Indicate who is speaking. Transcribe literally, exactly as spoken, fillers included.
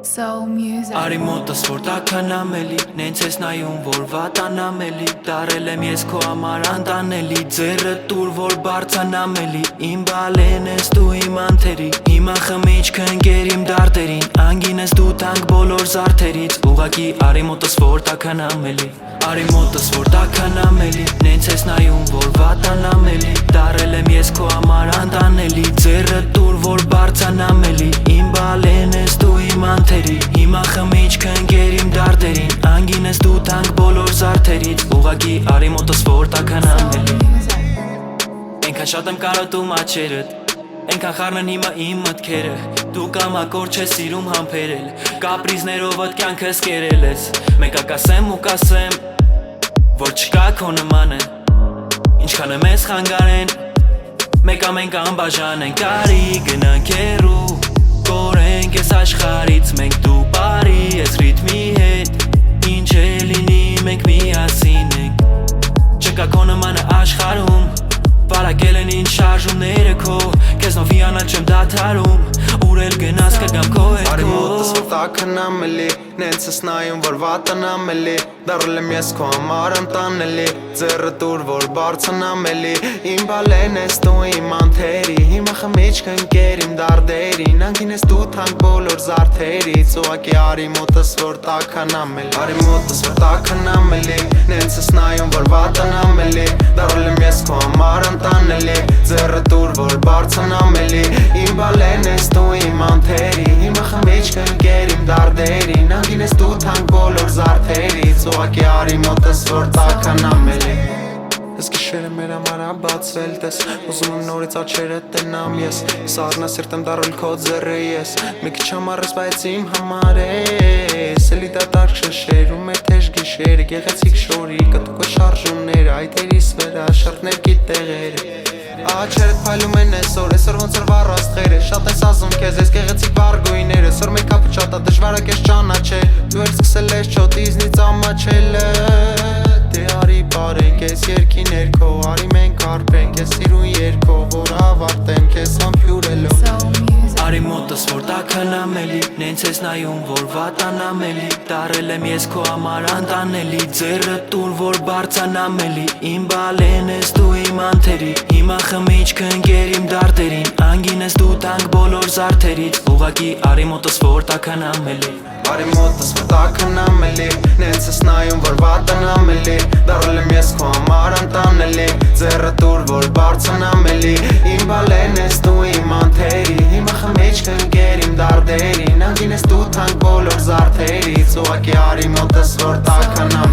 Speaker 1: Soul music.
Speaker 2: Արի մոտս որ տաքանամելի Նենց ես նայում որ վատանամելի Դարել եմ ես քո համար անտանելի Ձեռը տուր որ բարձանամելի Իմ բալեն ես դու իմ անթերի Հիմա խմիչքը ընկեր իմ դարտերին Անգին ես դու տանք բոլոր զարդերից Ուղակի արի մոտս որ տաքանամելի Արի մոտս որ տաքանամելի Նենց ես նայում որ վատանամելի Դարել եմ ես քո համար անտանելի Ձեռը տուր որ բարձանամելի Իմ բալեն ես դու իմ անթերի Հիմա խմիչքը ընկեր իմ դարտերին Անգին ես դու տանք բոլոր զարդերից Ուղակի արի մոտս որ տաքանամելի Ենքան շատ եմ կարոտում աչերդ Ենքան խառնեն հիմա իմ մտքերը Դու կամակոր չես սիրում համբերել Կապրիզներովդ կյանքս կերել ես Մեկա կասեմ ու կասեմ Որ չկա քո նմանը Ինչքան եմ ես խանգարեն Մեկա մենք անբաժան ենք Արի գնանք հեռու Կորենք ես աշխարից Մենք դու բարի ես ռիթմի հետ Ինչ է լինի մենք միասին ենք Չկա քո նմանը աշխարում Պարակել են ինչ շարժումները քո Քեզնով հիանալ չեմ դադարում Ուր էլ գնաս կգամ քո հետ քո
Speaker 3: Արի մոտս որ տաքանամելի Նենց ես նայում որ վատանամելի Դարել եմ ես քո համար անտանելի Ձեռը տուր որ բարձանամելի Իմ բալեն ես դու իմ անթերի Հիմա խմիչքը ընկեր իմ դարդերին Անգին ես դու թանք բոլոր զարդերից Ուղակի արի մոտս որ տաքանամելի Արի մոտս որ տաքանամելի Նենց ես նայում որ վատանամելի Դարել եմ ես քո համար անտանելի Ձեռը տուր որ բարձանամելի Իմ բալեն ես դու իմ անթերի Հիմա խմիչքը ընկեր իմ դարդերին Անգին ես դու թանք բոլոր զարդերից Ուղակի արի մոտս որ տաքանամելի Ես գիշերը մեր համար աբացվել տես Ուզում եմ նորից աչերը տնամ ես Սառնասիրտ եմ դարել քո ձեռը ես Մի քիչ համառես բայց իմ համար ես Էլի դատարկ շշեր ու մեր թեժ գիշերը Գեղեցիկ շորի կտուկը շարժումները Այդերիս վրա շարդներ գիտեղերը Աչերդ փայլում են այսօր Այսօր ոնց որ վառ աստղերը Շատ ես ազում քեզ ես գեղեցիկ վարգույները Սոր մեյքափը շատ ա դժվար ա քեզ ճանաչել Դու էլ սկսել ես չոտիզնից ամաչելը Դե արի բարենք ես երկի ներքո Արի մենք արբենք ես սիրուն երկո Որ ավարտեմ քեզ համբյուրելով
Speaker 2: Արի մոտս որ տաքանամելի Նենց ես նայում որ վատանամելի Դարել եմ ես քո համար անտանելի Ձեռը տուր որ բարձանամելի Իմ բալեն ես դու իմ անթերի Հիմա խմիչքը ընկեր իմ դարտերին Անգին ես դու տանք բոլոր զարդերից Ուղակի արի մոտս որ տաքանամելի
Speaker 3: Արի մոտս որ տաքանամելի Նենց ես նայում որ վատանամելի Դարել եմ ես քո համար անտանելի Ձեռը տուր որ բարձանամելի Իմ բալեն ես դու իմ անթերի Հիմա խմիչքը ընկեր իմ դարդերին Անգին ես դու թանք բոլոր զարդերից Ուղակի արի մոտս որ տաքանամելի